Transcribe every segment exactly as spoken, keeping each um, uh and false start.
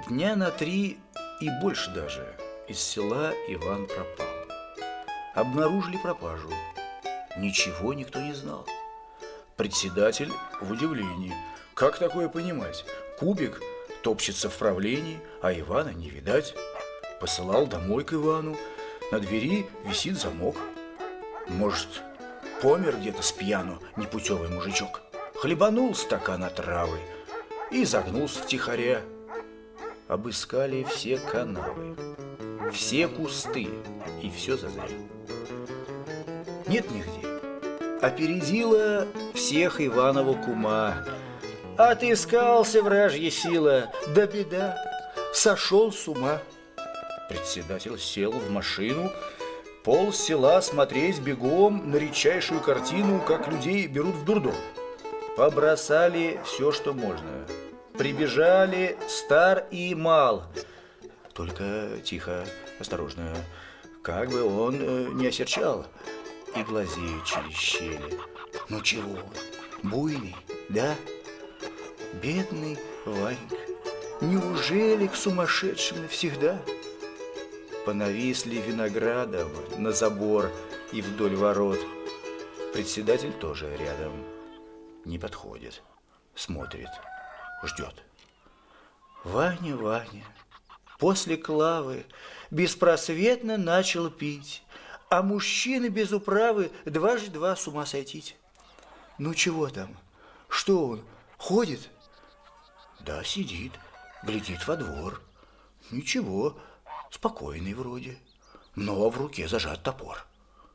Дня на три и больше даже из села Иван пропал. Обнаружили пропажу. Ничего никто не знал. Председатель в удивлении. Как такое понимать? Кубик топчется в правлении, а Ивана не видать. Посылал домой к Ивану. На двери висит замок. Может, помер где-то с пьяну непутевый мужичок. Хлебанул стакан отравы и загнулся втихаря. Обыскали все канавы, все кусты, и все зазря. Нет нигде. Опередила всех Иванова кума. Отыскался вражья сила, да беда, сошел с ума. Председатель сел в машину, пол села смотреть бегом на редчайшую картину, как людей берут в дурдом. Побросали все, что можно. Прибежали стар и мал. Только тихо, осторожно, как бы он не осерчал. И глазеют через щели. Ну чего, буйный, да? Бедный Ванька, неужели к сумасшедшим навсегда? Понависли виноградом на забор и вдоль ворот. Председатель тоже рядом. Не подходит, смотрит, ждет. Ваня, Ваня, после Клавы беспросветно начал пить, а мужчины без управы дважды два с ума сойти. Ну чего там? Что он, ходит? Да, сидит, глядит во двор. Ничего, спокойный вроде, но в руке зажат топор.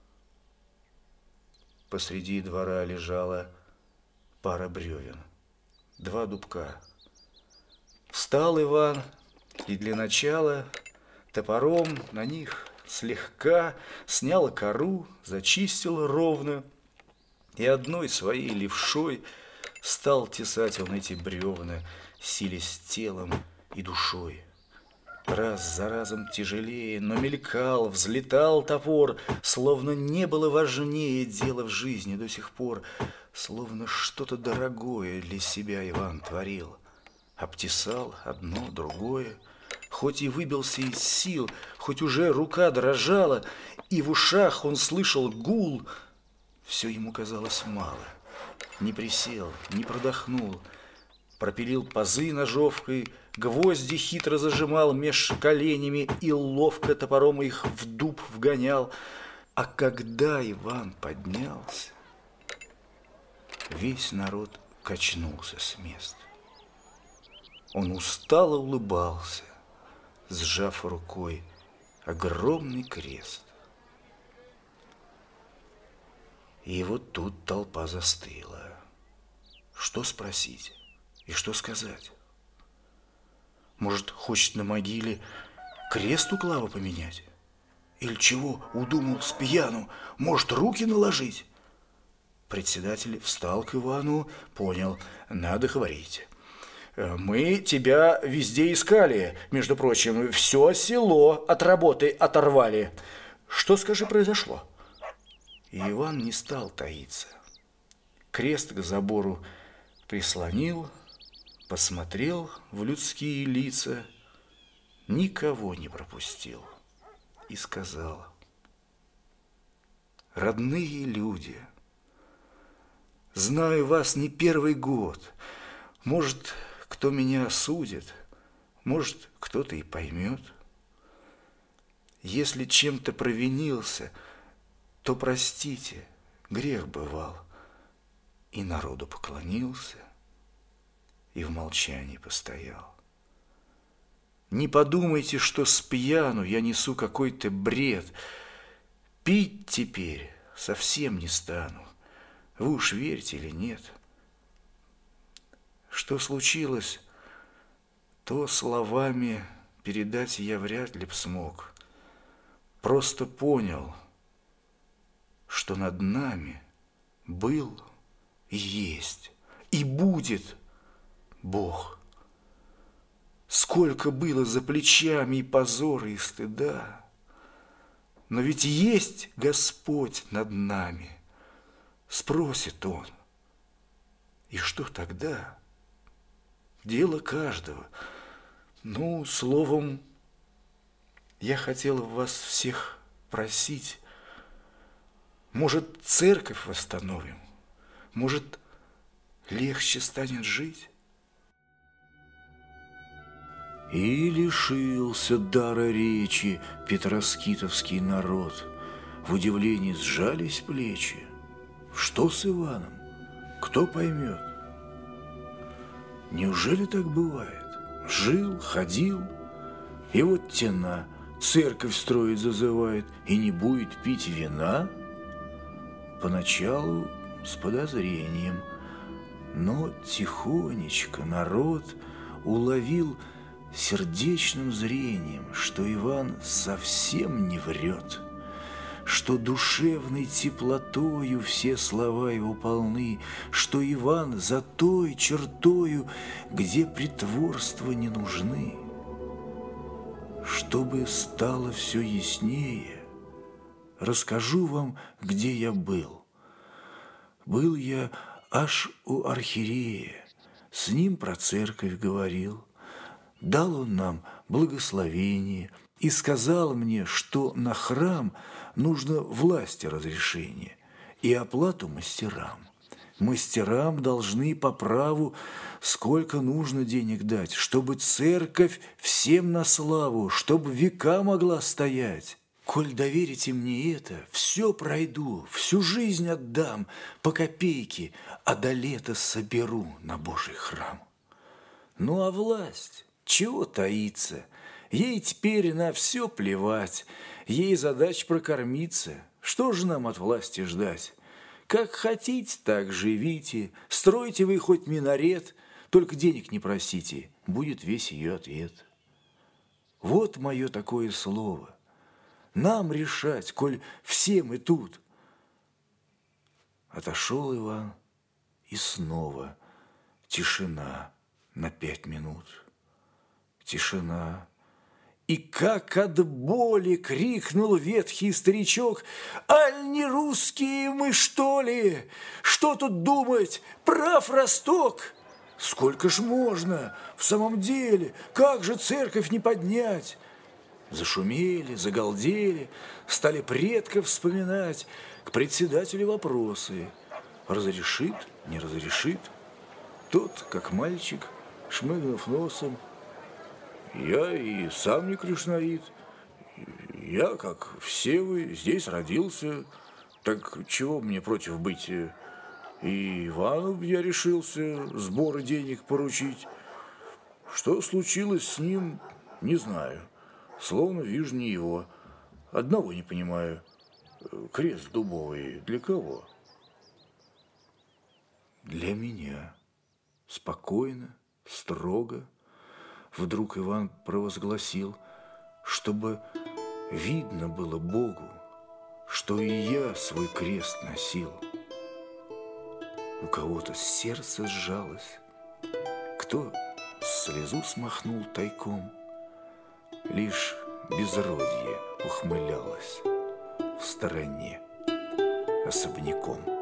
Посреди двора лежала пара бревен, два дубка. Встал Иван и для начала топором на них слегка снял кору, зачистил ровно и одной своей левшой стал тесать он эти бревна, силясь телом и душой. Раз за разом тяжелее, но мелькал, взлетал топор, словно не было важнее дела в жизни до сих пор, словно что-то дорогое для себя Иван творил. Обтесал одно, другое, хоть и выбился из сил, хоть уже рука дрожала, и в ушах он слышал гул, все ему казалось мало. Не присел, не продохнул, пропилил пазы ножовкой, гвозди хитро зажимал меж коленями и ловко топором их в дуб вгонял. А когда Иван поднялся, весь народ качнулся с места. Он устало улыбался, сжав рукой огромный крест. И вот тут толпа застыла. Что спросить и что сказать? Может, хочет на могиле крест у Клавы поменять? Или чего удумал с пьяну? Может, руки наложить? Председатель встал к Ивану, понял, надо говорить. Мы тебя везде искали, между прочим, все село от работы оторвали. Что, скажи, произошло? И Иван не стал таиться. Крест к забору прислонил, посмотрел в людские лица, никого не пропустил и сказал: родные люди, знаю вас не первый год, может, кто меня осудит, может, кто-то и поймет. Если чем-то провинился, то простите, грех бывал. И народу поклонился, и в молчании постоял. Не подумайте, что с пьяну я несу какой-то бред. Пить теперь совсем не стану. Вы уж верите или нет. Что случилось, то словами передать я вряд ли б смог. Просто понял, что над нами был и есть, и будет Бог. Сколько было за плечами и позора, и стыда, но ведь есть Господь над нами. Спросит Он, и что тогда? Дело каждого. Ну, словом, я хотел вас всех просить, может, церковь восстановим, может, легче станет жить. И лишился дара речи петроскитовский народ. В удивлении сжались плечи. Что с Иваном? Кто поймет? Неужели так бывает? Жил, ходил, и вот тена, церковь строить зазывает, и не будет пить вина? Поначалу с подозрением, но тихонечко народ уловил сердечным зрением, что Иван совсем не врет, что душевной теплотою все слова его полны, что Иван за той чертою, где притворства не нужны. Чтобы стало все яснее, расскажу вам, где я был. Был я аж у архиерея, с ним про церковь говорил. Дал он нам благословение и сказал мне, что на храм нужно власти разрешение и оплату мастерам. Мастерам должны по праву сколько нужно денег дать, чтобы церковь всем на славу, чтобы века могла стоять. Коль доверите мне это, все пройду, всю жизнь отдам по копейке, а до лета соберу на Божий храм. Ну а власть, чего таится? Ей теперь на все плевать, ей задача прокормиться. Что же нам от власти ждать? Как хотите, так живите, стройте вы хоть минарет, только денег не просите, будет весь ее ответ. Вот мое такое слово. Нам решать, коль все мы тут. Отошел Иван, и снова тишина на пять минут. Тишина. И как от боли крикнул ветхий старичок: «Аль не русские мы, что ли? Что тут думать? Прав Росток! Сколько ж можно? В самом деле, как же церковь не поднять?» Зашумели, загалдели, стали предков вспоминать, к председателю вопросы. Разрешит, не разрешит? Тот, как мальчик, шмыгнув носом: «Я и сам не кришнаит. Я, как все вы, здесь родился. Так чего мне против быть? И Ивану я решился сборы денег поручить. Что случилось с ним, не знаю. Словно вижу не его. Одного не понимаю. Крест дубовый для кого?» «Для меня». Спокойно, строго вдруг Иван провозгласил, чтобы видно было Богу, что и я свой крест носил. У кого-то сердце сжалось, кто слезу смахнул тайком, лишь безродье ухмылялось в стороне особняком.